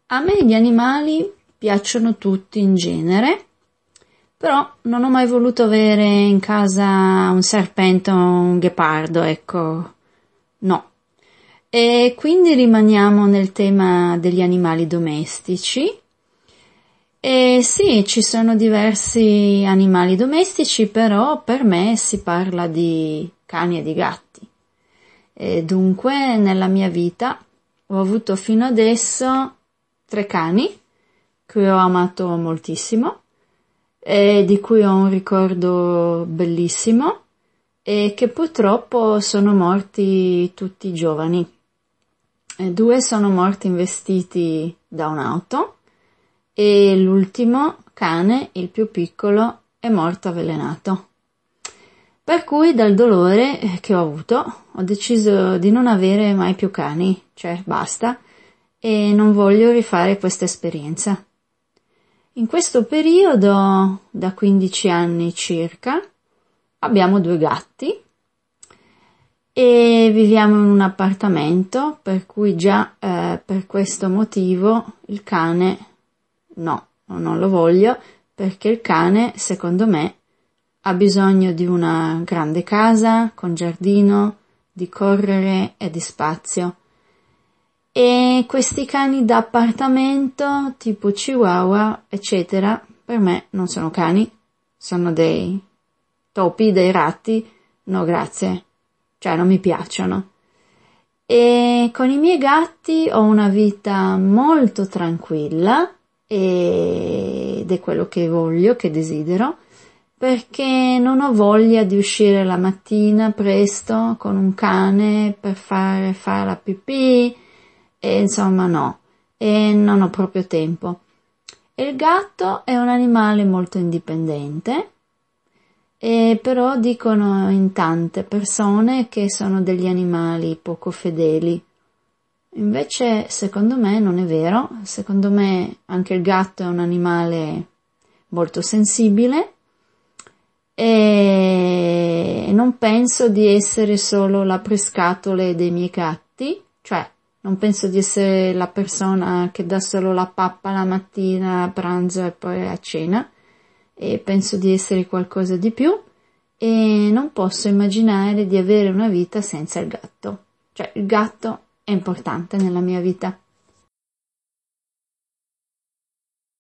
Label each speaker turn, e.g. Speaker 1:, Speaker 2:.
Speaker 1: A me gli animali piacciono tutti in genere, però non ho mai voluto avere in casa un serpente o un ghepardo, ecco, no. E quindi rimaniamo nel tema degli animali domestici. E sì, ci sono diversi animali domestici, però per me si parla di cani e di gatti. E dunque, nella mia vita ho avuto fino adesso 3 cani che ho amato moltissimo e di cui ho un ricordo bellissimo e che purtroppo sono morti tutti giovani. 2 sono morti investiti da un'auto e l'ultimo cane, il più piccolo, è morto avvelenato. Per cui dal dolore che ho avuto ho deciso di non avere mai più cani, cioè basta, e non voglio rifare questa esperienza. In questo periodo, da 15 anni circa, abbiamo 2 gatti e viviamo in un appartamento, per cui già per questo motivo il cane no, non lo voglio, perché il cane, secondo me, ha bisogno di una grande casa con giardino, di correre e di spazio. E questi cani da appartamento, tipo Chihuahua, eccetera, per me non sono cani, sono dei topi, dei ratti, no grazie, cioè non mi piacciono. E con i miei gatti ho una vita molto tranquilla ed è quello che voglio, che desidero, perché non ho voglia di uscire la mattina presto con un cane per fare la pipì e insomma no, e non ho proprio tempo. E il gatto è un animale molto indipendente, e però dicono in tante persone che sono degli animali poco fedeli. Invece secondo me non è vero, secondo me anche il gatto è un animale molto sensibile e non penso di essere solo l'apriscatole dei miei gatti, cioè non penso di essere la persona che dà solo la pappa la mattina a pranzo e poi a cena, e penso di essere qualcosa di più e non posso immaginare di avere una vita senza il gatto. Cioè il gatto è importante nella mia vita.